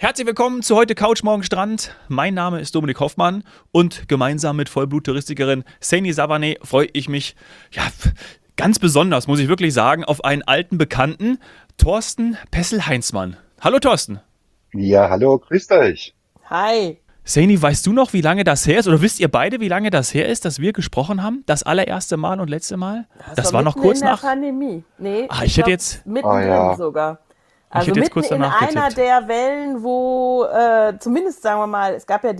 Herzlich willkommen zu heute Couch Morgen Strand. Mein Name ist Dominik Hoffmann und gemeinsam mit Vollblut-Touristikerin Saini Savane freue ich mich, ganz besonders, muss ich wirklich sagen, auf einen alten Bekannten, Thorsten Pessel-Heinzmann. Hallo Thorsten. Ja, hallo, grüßt euch. Hi. Saini, weißt du noch, wie lange das her ist? Oder wisst ihr beide, wie lange das her ist, dass wir gesprochen haben? Das allererste Mal und letzte Mal? Das Das war war noch mitten kurz in der nach. Pandemie. Nee, Ich ich hätte glaube jetzt. Oh mittendrin ja, sogar. Ich Also hätte jetzt mitten kurz in danach einer getippt. der Wellen, wo zumindest sagen wir mal, es gab ja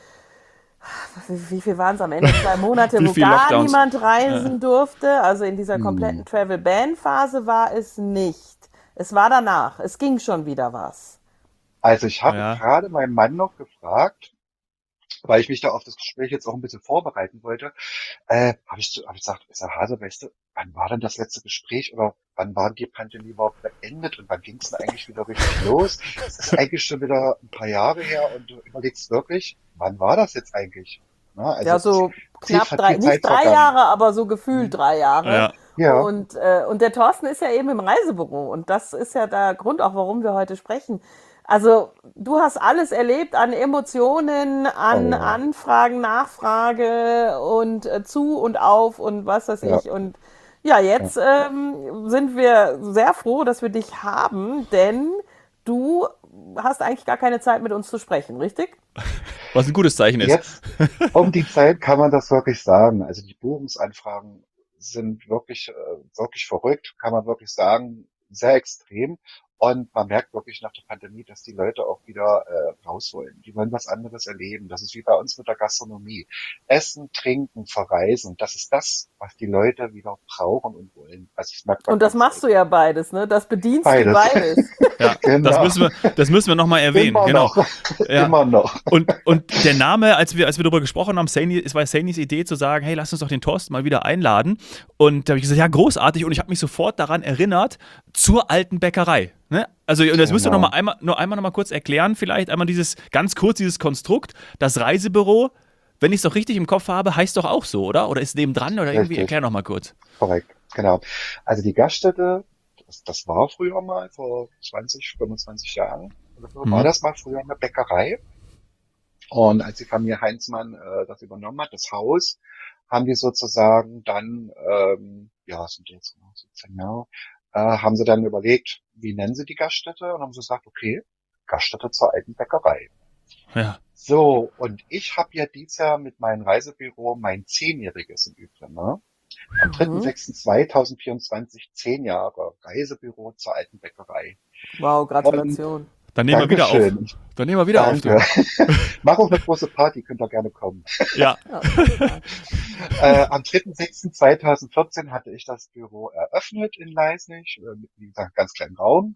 wie viel waren es am Ende? 2 Monate, Wie wo viel gar Lockdowns? niemand Ja. reisen durfte. Also in dieser hm. kompletten Travel-Ban-Phase war es nicht. Es war danach. Es ging schon wieder was. Also ich habe Ja. gerade meinen Mann noch gefragt, weil ich mich da auf das Gespräch jetzt auch ein bisschen vorbereiten wollte, hab ich gesagt, ist Herr Hase, weißt du, wann war denn das letzte Gespräch oder wann war die Pandemie überhaupt beendet und wann ging es denn eigentlich wieder richtig los? Es ist eigentlich schon wieder ein paar Jahre her und du überlegst wirklich, wann war das jetzt eigentlich? Na, also Ja, so knapp viel nicht Zeit 3 Jahre, vergangen. aber so gefühlt Hm? 3 Jahre. Ja. Ja, Und der Thorsten ist ja eben im Reisebüro. Und das ist ja der Grund auch, warum wir heute sprechen. Also, du hast alles erlebt an Emotionen, oh an ja, Anfragen, Nachfrage und zu und auf und was weiß ja, ich. Und ja, ja. jetzt sind wir sehr froh, dass wir dich haben, denn du hast eigentlich gar keine Zeit mit uns zu sprechen, richtig? Was ein gutes Zeichen ist. Jetzt um die Zeit kann man das wirklich sagen. Also die Buchungsanfragen sind wirklich verrückt, kann man wirklich sagen, sehr extrem. Und man merkt wirklich nach der Pandemie, dass die Leute auch wieder raus wollen. Die wollen was anderes erleben. Das ist wie bei uns mit der Gastronomie. Essen, trinken, verreisen. Das ist das, was die Leute wieder brauchen und wollen. Also das merkt man Und das ganz machst du deutlich. ja beides, ne? Das bedienst du Beides. beides. Ja, Genau. das müssen wir nochmal erwähnen, Immer genau. noch. Ja. Immer noch. Und der Name, als wir darüber gesprochen haben, es war Sainis Idee zu sagen, hey, lass uns doch den Thorsten mal wieder einladen. Und da habe ich gesagt, ja, großartig. Und ich habe mich sofort daran erinnert, zur alten Bäckerei. Ne? Also, und das müsst ihr Genau. noch mal kurz erklären, vielleicht einmal ganz kurz dieses Konstrukt, das Reisebüro, wenn ich es doch richtig im Kopf habe, heißt doch auch so, oder? Oder ist nebendran oder irgendwie, erklär Richtig. noch mal kurz. Korrekt, genau. Also die Gaststätte, das war früher mal, vor 20, 25 Jahren, oder so, war Mhm. das mal früher eine Bäckerei. Und als die Familie Heinzmann das übernommen hat, das Haus, haben die sozusagen dann, ja, sind jetzt genau 17 Jahre, haben sie dann überlegt, wie nennen sie die Gaststätte? Und haben sie gesagt, okay, Gaststätte zur alten Bäckerei. Ja. So, und ich habe ja dieses Jahr mit meinem Reisebüro mein Zehnjähriges im Übrigen, ne? Am Mhm. 3.6.2024 10 Jahre Reisebüro zur alten Bäckerei. Wow, Und Gratulation. Dann nehmen wir wieder auf. Dankeschön. Dann nehmen wir wieder auf, du. Danke. Mach auch eine große Party, könnt ihr gerne kommen. Ja. Ja, total. Am 3.6.2014 hatte ich das Büro eröffnet in Leisnig, mit, wie gesagt, ganz kleinen Raum,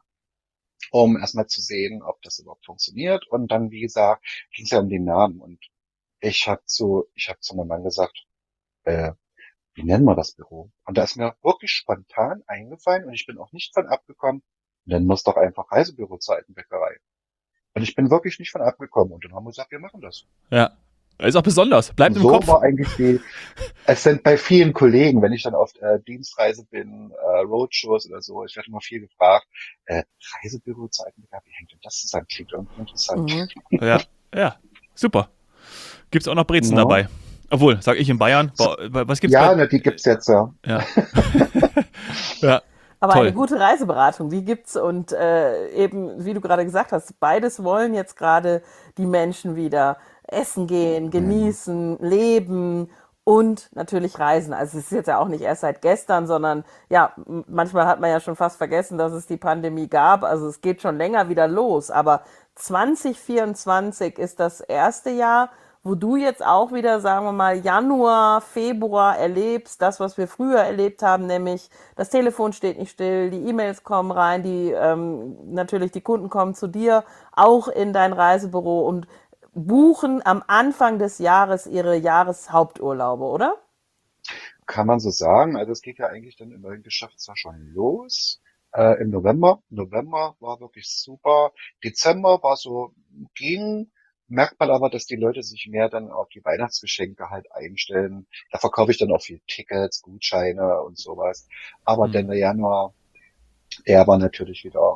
um erstmal zu sehen, ob das überhaupt funktioniert. Und dann, wie gesagt, ging es ja um den Namen. Und ich hab zu meinem Mann gesagt, äh, wie nennen wir das Büro? Und da ist mir wirklich spontan eingefallen und ich bin auch nicht von abgekommen, nennen wir es doch einfach Reisebüro zur alten Bäckerei. Und ich bin wirklich nicht von abgekommen und dann haben wir gesagt, wir machen das. Ja. Ist auch besonders. Und Bleibt im so Kopf. war eigentlich es sind bei vielen Kollegen, wenn ich dann auf Dienstreise bin, Roadshows oder so, ich werde immer viel gefragt, äh, Reisebüro zur alten Bäckerei, wie hängt denn das zusammen? Klingt irgendwie interessant. Mhm. Ja. Ja. Super. Gibt's auch noch Brezen No? dabei. Obwohl, sag ich in Bayern, So, was gibt's ja, bei. ne, die gibt's jetzt ja. Ja. Ja. Aber eine Toll. gute Reiseberatung, die gibt's und eben, wie du gerade gesagt hast, beides wollen jetzt gerade die Menschen wieder essen gehen, Mhm. genießen, leben und natürlich reisen. Also es ist jetzt ja auch nicht erst seit gestern, sondern ja, manchmal hat man ja schon fast vergessen, dass es die Pandemie gab. Also es geht schon länger wieder los. Aber 2024 ist das erste Jahr, wo du jetzt auch wieder, sagen wir mal, Januar, Februar erlebst, das, was wir früher erlebt haben, nämlich das Telefon steht nicht still, die E-Mails kommen rein, natürlich die Kunden kommen zu dir, auch in dein Reisebüro und buchen am Anfang des Jahres ihre Jahreshaupturlaube, oder? Kann man so sagen. Also es geht ja eigentlich dann im neuen Geschäftsjahr schon los. Im November. November war wirklich super. Dezember war so, ging. Merkt man aber, dass die Leute sich mehr dann auf die Weihnachtsgeschenke halt einstellen. Da verkaufe ich dann auch viel Tickets, Gutscheine und sowas. Aber Hm. dann der Januar, der war natürlich wieder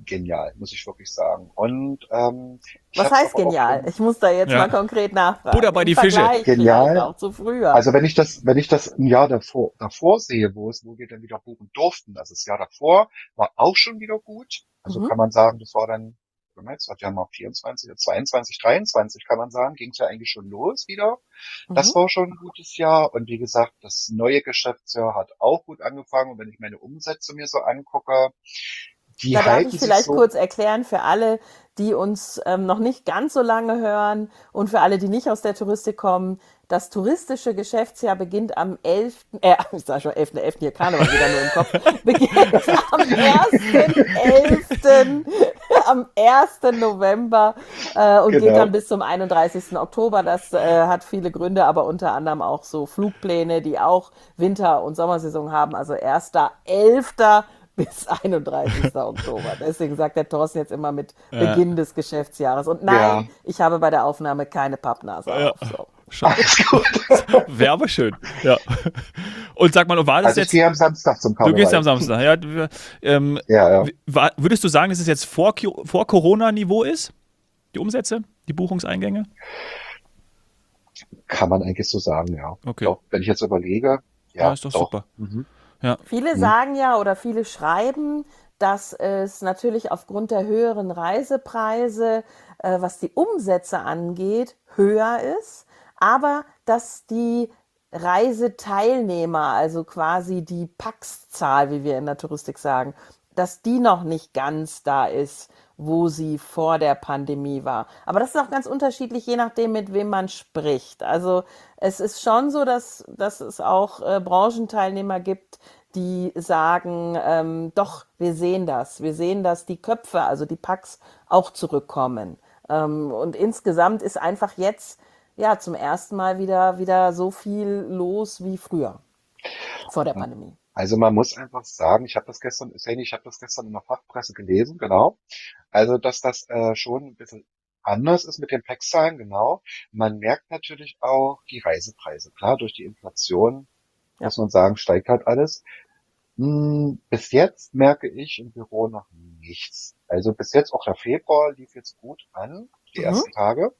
genial, muss ich wirklich sagen. Und ich Was habe es heißt aber auch genial? im Ich muss da jetzt Ja. mal konkret Butter nachfragen. bei Im die Fische. Vergleich vielleicht genial. auch zu früher. Also wenn ich das ein Jahr davor sehe, wo wir dann wieder buchen durften, also das Jahr davor war auch schon wieder gut. Also Mhm. kann man sagen, das war dann, das hat ja mal 24, 22, 23 kann man sagen, ging es ja eigentlich schon los wieder. Mhm. Das war schon ein gutes Jahr. Und wie gesagt, das neue Geschäftsjahr hat auch gut angefangen. Und wenn ich meine Umsätze mir so angucke, die Da darf halten ich sich vielleicht so. kurz erklären für alle, die uns noch nicht ganz so lange hören und für alle, die nicht aus der Touristik kommen. Das touristische Geschäftsjahr beginnt am 11., ich sag schon 11.11., hier Karneval wieder nur im Kopf, beginnt am 1.11., am 1. November und geht dann Genau. bis zum 31. Oktober. Das hat viele Gründe, aber unter anderem auch so Flugpläne, die auch Winter- und Sommersaison haben. Also 1.11. bis 31. Oktober. Deswegen sagt der Thorsten jetzt immer mit Ja, Beginn des Geschäftsjahres. Und Ja, nein, ich habe bei der Aufnahme keine Pappnase ja. auf. So. alles gut. Wäre aber schön. Ja. Und sag mal, war das Also ich jetzt, gehe am Samstag zum du gehst ja am Karneval. Samstag, ja, Ja, ja. würdest du sagen, dass es jetzt vor Corona-Niveau ist? Die Umsätze, die Buchungseingänge? Kann man eigentlich so sagen, ja. Okay, Doch, wenn ich jetzt überlege, ja, ja, ist doch doch. super. Mhm. Ja, Viele Mhm. sagen ja oder viele schreiben, dass es natürlich aufgrund der höheren Reisepreise, was die Umsätze angeht, höher ist, aber dass die Reiseteilnehmer, also quasi die Pax-Zahl, wie wir in der Touristik sagen, dass die noch nicht ganz da ist, wo sie vor der Pandemie war. Aber das ist auch ganz unterschiedlich, je nachdem, mit wem man spricht. Also es ist schon so, dass es auch Branchenteilnehmer gibt, die sagen, doch, wir sehen das. Wir sehen, dass die Köpfe, also die Packs, auch zurückkommen. Und insgesamt ist einfach jetzt ja zum ersten Mal wieder so viel los wie früher, vor der Ja. Pandemie. Also man muss einfach sagen, ich habe das gestern in der Fachpresse gelesen, genau. Also dass das schon ein bisschen anders ist mit den Pax-Zahlen, genau. Man merkt natürlich auch die Reisepreise. Klar, durch die Inflation Ja. muss man sagen, steigt halt alles. Bis jetzt merke ich im Büro noch nichts. Also bis jetzt auch der Februar lief jetzt gut an, die Mhm. ersten Tage.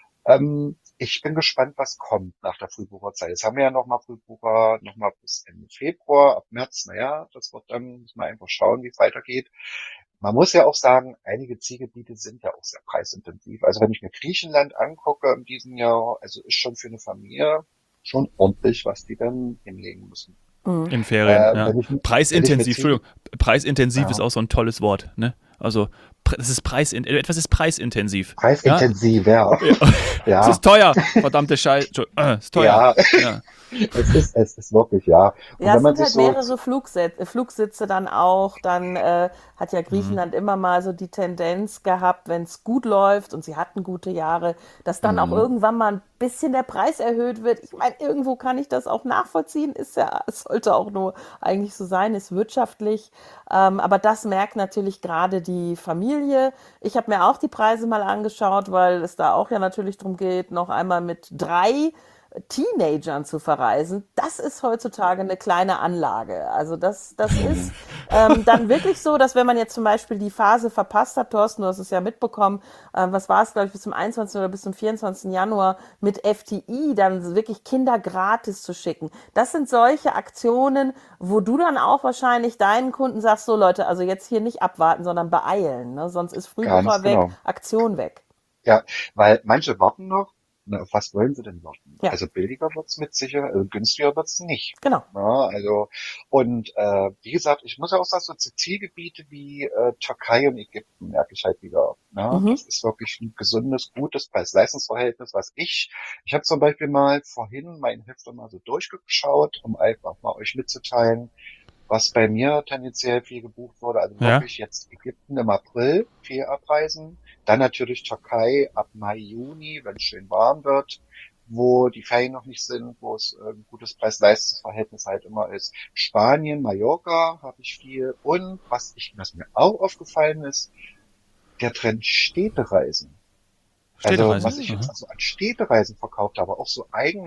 Ich bin gespannt, was kommt nach der Frühbucherzeit. Jetzt haben wir ja nochmal Frühbucher, nochmal bis Ende Februar, ab März, naja, das wird dann, muss man einfach schauen, wie es weitergeht. Man muss ja auch sagen, einige Zielgebiete sind ja auch sehr preisintensiv. Also wenn ich mir Griechenland angucke in diesem Jahr, also ist schon für eine Familie schon ordentlich, was die dann hinlegen müssen. Mhm. in Ferien, ja. Wenn ich mir Preisintensiv, Ziele, Entschuldigung, preisintensiv ist ja, auch so ein tolles Wort, ne? Also, etwas ist preisintensiv. Ja? preisintensiv, ja, Ja. Es ja, ist teuer, verdammte Scheiße. Ist teuer. ja, Ja. es ist wirklich, ja. Und Ja, wenn es man sind sich halt so, mehrere Flugsitze dann auch. Dann hat ja Mhm. Griechenland immer mal so die Tendenz gehabt, wenn es gut läuft und sie hatten gute Jahre, dass dann auch mhm, irgendwann mal ein bisschen der Preis erhöht wird. Ich meine, irgendwo kann ich das auch nachvollziehen. Ist ja, es sollte auch nur eigentlich so sein, ist wirtschaftlich. Aber das merkt natürlich gerade die Familie. Ich habe mir auch die Preise mal angeschaut, weil es da auch ja natürlich darum geht, noch einmal mit 3 Teenagern zu verreisen, das ist heutzutage eine kleine Anlage. Also das mhm, ist dann wirklich so, dass wenn man jetzt zum Beispiel die Phase verpasst hat, Thorsten, du hast es ja mitbekommen, was war es, glaube ich, bis zum 21. oder bis zum 24. Januar mit FTI, dann wirklich Kinder gratis zu schicken. Das sind solche Aktionen, wo du dann auch wahrscheinlich deinen Kunden sagst, so Leute, also jetzt hier nicht abwarten, sondern beeilen, ne? Sonst ist ganz Frühbucher weg, genau. Aktion weg. Ja, weil manche warten noch. Na, auf was wollen sie denn warten? Ja, Also billiger wird's mit Sicherheit, also günstiger wird's nicht. genau. Ja, also, und wie gesagt, ich muss ja auch sagen, so Zielgebiete wie Türkei und Ägypten merke ich halt wieder. Ne? Mhm. Das ist wirklich ein gesundes, gutes Preis-Leistungs-Verhältnis, was ich habe zum Beispiel mal vorhin mein Heft mal so durchgeschaut, um einfach mal euch mitzuteilen, was bei mir tendenziell viel gebucht wurde, also Ja. wirklich jetzt Ägypten im April, viel abreisen. Dann natürlich Türkei ab Mai, Juni, wenn es schön warm wird, wo die Ferien noch nicht sind, wo es ein gutes Preis-Leistungs-Verhältnis halt immer ist. Spanien, Mallorca habe ich viel. Und was mir auch aufgefallen ist, der Trend Städtereisen. Also Städtereisen. was Mhm. ich jetzt Aha. also an Städtereisen verkauft habe, auch so eigene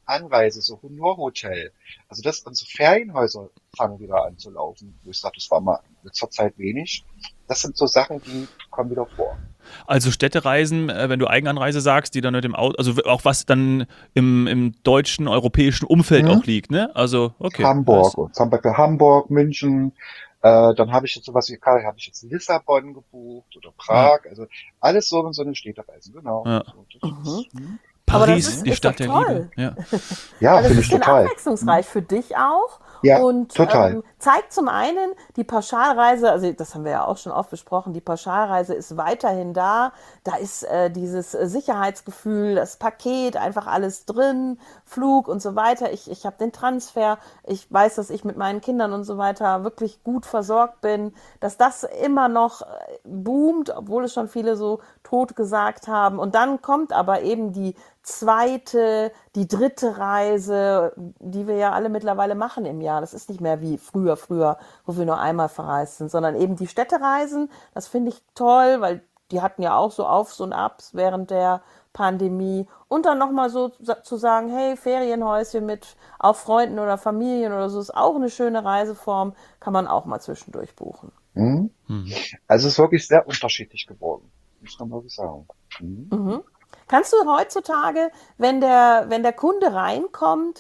Anreise, so nur Hotel. Also unsere Ferienhäuser fangen wieder an zu laufen. Wo ich sage, das war mal zur Zeit wenig. Das sind so Sachen, die kommen wieder vor. Also Städtereisen, wenn du Eigenanreise sagst, die dann mit dem Auto, also auch was dann im deutschen, europäischen Umfeld auch Mhm. liegt, ne? Also, okay. Hamburg und zum Beispiel Hamburg, München. Dann habe ich jetzt sowas wie, habe ich jetzt Lissabon gebucht oder Ja, Prag. Also alles so eine Städtereisen, genau. ja. So, das Mhm. ist, Aber das Paris, ist, die ist doch Stadt der Liebe. toll. Ja. ja, Also es finde ich ist schön total. abwechslungsreich für dich auch Ja, und total. zeigt zum einen die Pauschalreise, also das haben wir ja auch schon oft besprochen, die Pauschalreise ist weiterhin da. Da ist dieses Sicherheitsgefühl, das Paket, einfach alles drin, Flug und so weiter. Ich habe den Transfer, ich weiß, dass ich mit meinen Kindern und so weiter wirklich gut versorgt bin, dass das immer noch boomt, obwohl es schon viele so tot gesagt haben. Und dann kommt aber eben die zweite, die dritte Reise, die wir ja alle mittlerweile machen im Jahr. Das ist nicht mehr wie früher, wo wir nur einmal verreist sind, sondern eben die Städtereisen. Das finde ich toll, weil die hatten ja auch so Aufs und Abs während der Pandemie. Und dann nochmal so zu sagen, hey, Ferienhäuschen mit auch Freunden oder Familien oder so ist auch eine schöne Reiseform, kann man auch mal zwischendurch buchen. Mhm. Mhm. Also es ist wirklich sehr unterschiedlich geworden. Muss man wirklich sagen. Mhm. Mhm. Kannst du heutzutage, wenn der Kunde reinkommt,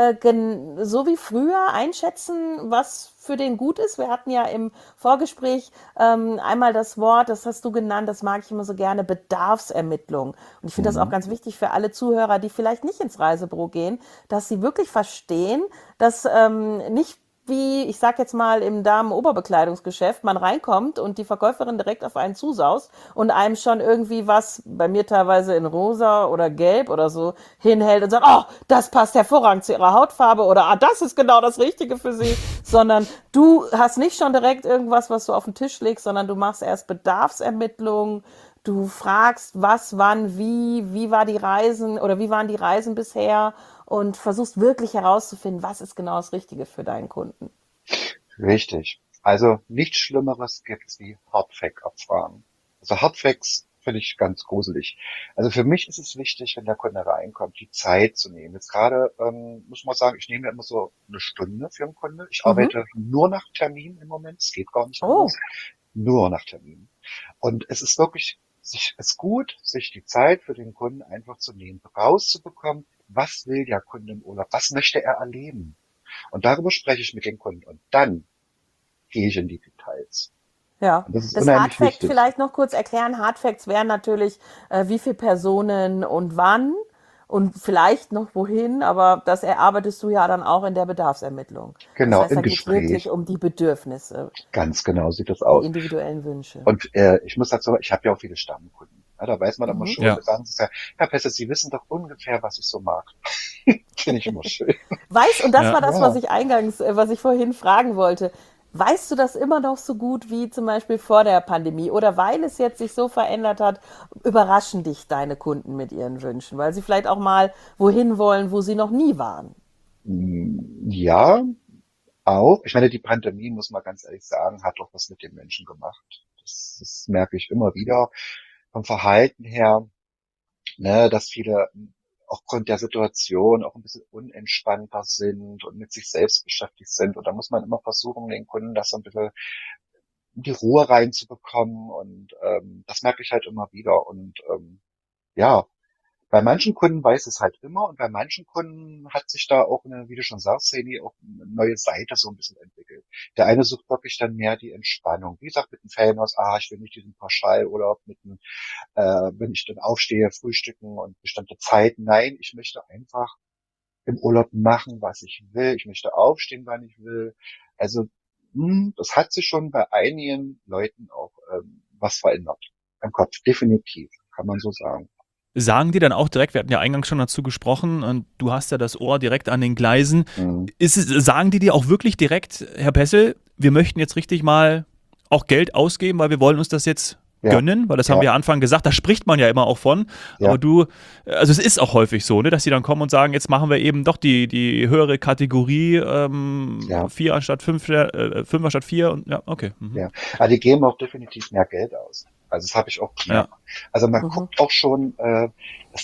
so wie früher einschätzen, was für den gut ist? Wir hatten ja im Vorgespräch einmal das Wort, das hast du genannt, das mag ich immer so gerne, Bedarfsermittlung. Und ich finde das auch Mhm. ganz wichtig für alle Zuhörer, die vielleicht nicht ins Reisebüro gehen, dass sie wirklich verstehen, dass nicht wie, ich sag jetzt mal, im Damen-Oberbekleidungsgeschäft man reinkommt und die Verkäuferin direkt auf einen zusaust und einem schon irgendwie was, bei mir teilweise in rosa oder gelb oder so, hinhält und sagt, oh, das passt hervorragend zu ihrer Hautfarbe oder ah, das ist genau das Richtige für sie, sondern du hast nicht schon direkt irgendwas, was du auf den Tisch legst, sondern du machst erst Bedarfsermittlungen, du fragst, was, wann, wie war die Reisen oder wie waren die Reisen bisher und versuchst wirklich herauszufinden, was ist genau das Richtige für deinen Kunden. Richtig. Also nichts Schlimmeres gibt's wie Hardfact-Abfragen. Also Hardfacts finde ich ganz gruselig. Also für mich ist es wichtig, wenn der Kunde reinkommt, die Zeit zu nehmen. Jetzt gerade muss man sagen, ich nehme ja immer so eine Stunde für einen Kunde. Ich Mhm. arbeite nur nach Termin im Moment. Es geht gar nicht anders. Oh, Nur nach Termin. Und es ist wirklich, es ist gut, sich die Zeit für den Kunden einfach zu nehmen, rauszubekommen, was will der Kunde im Urlaub, was möchte er erleben. Und darüber spreche ich mit dem Kunden. Und dann gehe ich in die Details. ja. Und das ist Das unheimlich Hardfact wichtig. vielleicht noch kurz erklären. Hardfacts wären natürlich, wie viele Personen und wann und vielleicht noch wohin, aber das erarbeitest du ja dann auch in der Bedarfsermittlung. Das Genau, heißt, im da geht es wirklich Gespräch. um die Bedürfnisse, Ganz genau sieht das die aus. individuellen Wünsche. Und ich muss dazu, ich habe ja auch viele Stammkunden. Ja, da weiß man immer Mhm. schon, Ja. da sagen sie ja, Herr Pesse, Sie wissen doch ungefähr, was ich so mag. Finde ich immer schön. Weißt, und das Ja. war das, was Ja. ich eingangs, was ich vorhin fragen wollte. Weißt du das immer noch so gut wie zum Beispiel vor der Pandemie? Oder weil es jetzt sich so verändert hat, überraschen dich deine Kunden mit ihren Wünschen? Weil sie vielleicht auch mal wohin wollen, wo sie noch nie waren? Ja, auch. Ich meine, die Pandemie, muss man ganz ehrlich sagen, hat doch was mit den Menschen gemacht. Das merke ich immer wieder vom Verhalten her, ne, dass viele aufgrund der Situation auch ein bisschen unentspannter sind und mit sich selbst beschäftigt sind. Und da muss man immer versuchen, den Kunden das so ein bisschen in die Ruhe reinzubekommen. Und das merke ich halt immer wieder. Und ja, bei manchen Kunden weiß es halt immer und bei manchen Kunden hat sich da auch eine, wie du schon sagst, Seni, auch eine neue Seite so ein bisschen entwickelt. Der eine sucht wirklich dann mehr die Entspannung. Wie gesagt, mit dem Ferienhaus, ich will nicht diesen Pauschalurlaub wenn ich dann aufstehe, frühstücken und bestimmte Zeiten. Nein, ich möchte einfach im Urlaub machen, was ich will. Ich möchte aufstehen, wann ich will. Also, das hat sich schon bei einigen Leuten auch was verändert. Im Kopf, definitiv, kann man so sagen. Sagen die dann auch direkt, wir hatten ja eingangs schon dazu gesprochen und du hast ja das Ohr direkt an den Gleisen. Mhm. Sagen die dir auch wirklich direkt, Herr Pessel, wir möchten jetzt richtig mal auch Geld ausgeben, weil wir wollen uns das jetzt Ja, gönnen, weil das haben wir ja, ja Anfang gesagt, da spricht man ja immer auch von, aber ja, also es ist auch häufig so, ne, dass die dann kommen und sagen, jetzt machen wir eben doch die höhere Kategorie, ja, 4 anstatt 5, 5 anstatt 4 und ja, okay. Mhm. ja. Aber die geben auch definitiv mehr Geld aus. Also das habe ich auch Ja. gemerkt. Also man Mhm. guckt auch schon, das,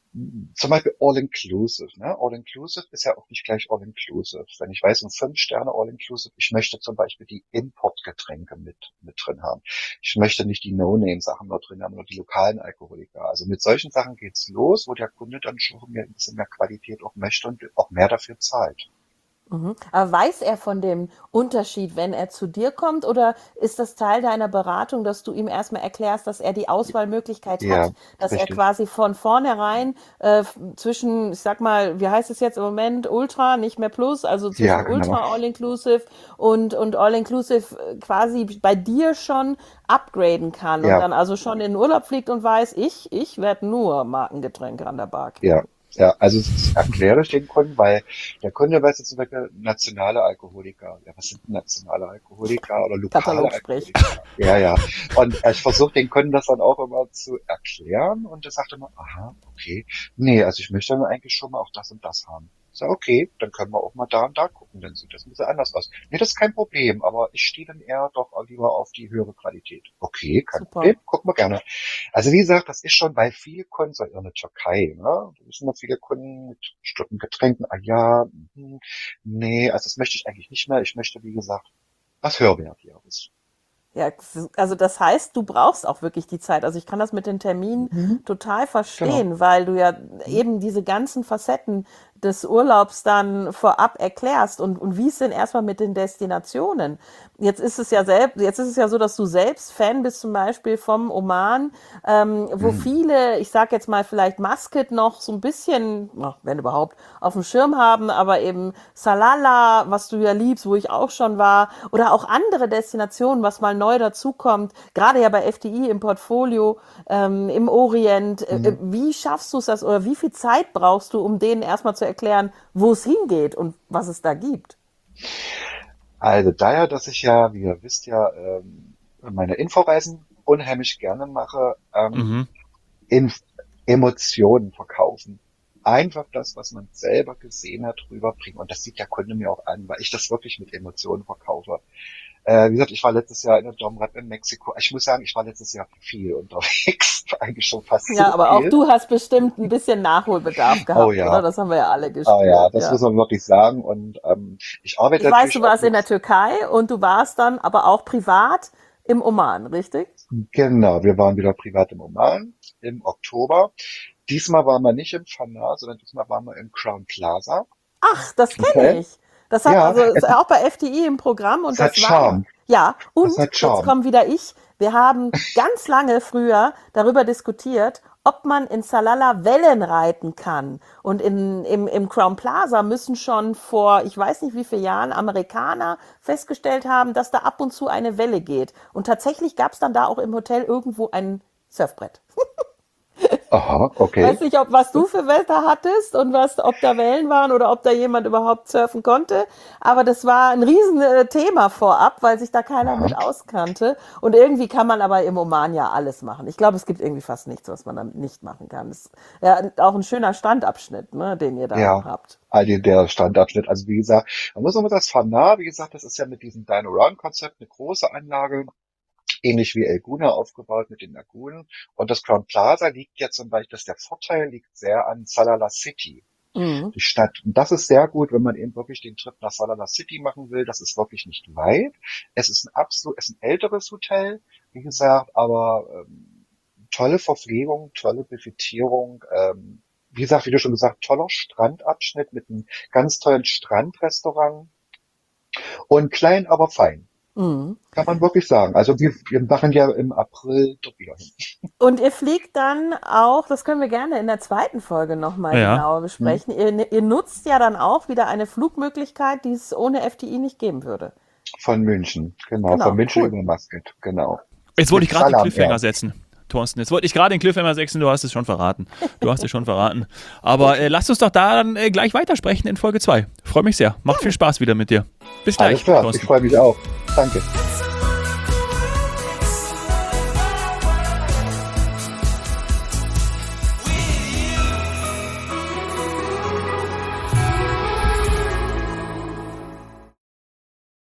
Zum Beispiel All-Inclusive, ne? All-Inclusive ist ja auch nicht gleich All-Inclusive. Wenn ich weiß, um 5 Sterne All-Inclusive, ich möchte zum Beispiel die Importgetränke mit drin haben. Ich möchte nicht die No-Name-Sachen dort drin haben oder die lokalen Alkoholiker. Also mit solchen Sachen geht's los, wo der Kunde dann schon ein bisschen mehr Qualität auch möchte und auch mehr dafür zahlt. Mhm. Aber weiß er von dem Unterschied, wenn er zu dir kommt, oder ist das Teil deiner Beratung, dass du ihm erstmal erklärst, dass er die Auswahlmöglichkeit Ja, hat, dass er richtig. quasi von vornherein zwischen, ich sag mal, wie heißt es jetzt im Moment, Ultra, nicht mehr Plus, also Ja, zwischen genau. Ultra All-Inclusive und All-Inclusive quasi bei dir schon upgraden kann und Ja, dann also schon in den Urlaub fliegt und weiß, ich werde nur Markengetränke an der Bar ja. kriegen. Ja, also das erkläre ich den Kunden, weil der Kunde weiß jetzt zum Beispiel nationale Alkoholiker. Ja, was sind denn nationale Alkoholiker oder lokale Katalog sprich. Alkoholiker? Ja, ja. Und ich versuche den Kunden das dann auch immer zu erklären und er sagt immer, aha, okay. Nee, also ich möchte dann eigentlich schon mal auch das und das haben. Ich sage, okay, dann können wir auch mal da und da gucken, dann sieht das ein bisschen anders aus. Nee, das ist kein Problem, aber ich stehe dann eher doch lieber auf die höhere Qualität. Okay, kein Super. Problem, gucken wir gerne. Also wie gesagt, das ist schon bei vielen Kunden, so in der Türkei, ne? Da sind noch viele Kunden mit bestimmten Getränken, ja, nee, also das möchte ich eigentlich nicht mehr. Ich möchte, wie gesagt, was Höherwertigeres. Ja, also das heißt, du brauchst auch wirklich die Zeit. Also ich kann das mit den Terminen Mhm, total genau. verstehen, weil du ja Mhm, eben diese ganzen Facetten des Urlaubs dann vorab erklärst und wie ist denn erstmal mit den Destinationen? Jetzt ist es ja so, dass du selbst Fan bist zum Beispiel vom Oman, wo mhm, viele, ich sag jetzt mal vielleicht Muscat noch so ein bisschen, wenn überhaupt, auf dem Schirm haben, aber eben Salalah, was du ja liebst, wo ich auch schon war, oder auch andere Destinationen, was mal neu dazukommt, gerade ja bei FDI im Portfolio, im Orient. mhm. Wie schaffst du es das oder wie viel Zeit brauchst du, um denen erstmal zu erklären, wo es hingeht und was es da gibt? Also daher, dass ich ja, wie ihr wisst ja, meine Inforeisen unheimlich gerne mache, Mhm. in Emotionen verkaufen. Einfach das, was man selber gesehen hat, rüberbringen. Und das sieht der Kunde mir auch an, weil ich das wirklich mit Emotionen verkaufe. Wie gesagt, ich war letztes Jahr in der Domrep in Mexiko. Ich muss sagen, ich war letztes Jahr viel unterwegs. Eigentlich schon fast Ja, zu aber auch viel. du hast bestimmt ein bisschen Nachholbedarf Oh gehabt, oder? ja, Das haben wir ja alle oh ja, gespürt, das ja. muss man wirklich sagen. Und ich arbeite Ich weiß, du natürlich auch warst in mit, der Türkei und du warst dann aber auch privat im Oman, richtig? genau, wir waren wieder privat im Oman im Oktober. Diesmal waren wir nicht im Fana, sondern diesmal waren wir im Crown Plaza. Ach, das kenne Okay. ich. Das hat Ja, also ist auch bei FDI im Programm es und hat das war Charme. ja, Es und hat jetzt Charme. komme wieder ich. Wir haben ganz lange früher darüber diskutiert, ob man in Salalah Wellen reiten kann. Und im Crown Plaza müssen schon vor, ich weiß nicht wie vielen Jahren, Amerikaner festgestellt haben, dass da ab und zu eine Welle geht. Und tatsächlich gab es dann da auch im Hotel irgendwo ein Surfbrett. Aha, okay. Weiß nicht, was du für Wetter hattest und ob da Wellen waren oder ob da jemand überhaupt surfen konnte. Aber das war ein Riesenthema vorab, weil sich da keiner Aha. mit auskannte. Und irgendwie kann man aber im Oman ja alles machen. Ich glaube, es gibt irgendwie fast nichts, was man dann nicht machen kann. Das ist ja auch ein schöner Strandabschnitt, ne, den ihr da Ja, habt. also der Standabschnitt. Also wie gesagt, man muss noch mal das Fanar, wie gesagt, das ist ja mit diesem Dine-Around-Konzept eine große Anlage, ähnlich wie El Guna aufgebaut mit den Lagunen. Und das Crown Plaza liegt ja zum Beispiel, das ist der Vorteil, liegt sehr an Salalah City, Mhm. die Stadt. Und das ist sehr gut, wenn man eben wirklich den Trip nach Salalah City machen will. Das ist wirklich nicht weit. Es ist ein älteres Hotel, wie gesagt, aber tolle Verpflegung, tolle Buffetierung. Wie gesagt, wie du schon gesagt, toller Strandabschnitt mit einem ganz tollen Strandrestaurant und klein, aber fein. Mhm. Kann man wirklich sagen. Also wir machen ja im April dort wieder hin. Und ihr fliegt dann auch, das können wir gerne in der zweiten Folge nochmal Ja. genauer Hm? besprechen. Ihr nutzt ja dann auch wieder eine Flugmöglichkeit, die es ohne FDI nicht geben würde. Von München, genau. Von Genau, München cool. über Muscat, genau. Jetzt wollte Mit ich gerade den Salam Cliffhanger Air. setzen, Thorsten. Jetzt wollte ich gerade den Cliffhanger setzen, du hast es schon verraten. Du hast es schon verraten. Aber lasst uns doch da dann gleich weitersprechen in Folge 2. Freue mich sehr. Macht viel Gerne. Spaß wieder mit dir. Bis Alles gleich, klar, ich Thorsten. freue mich auch. Danke.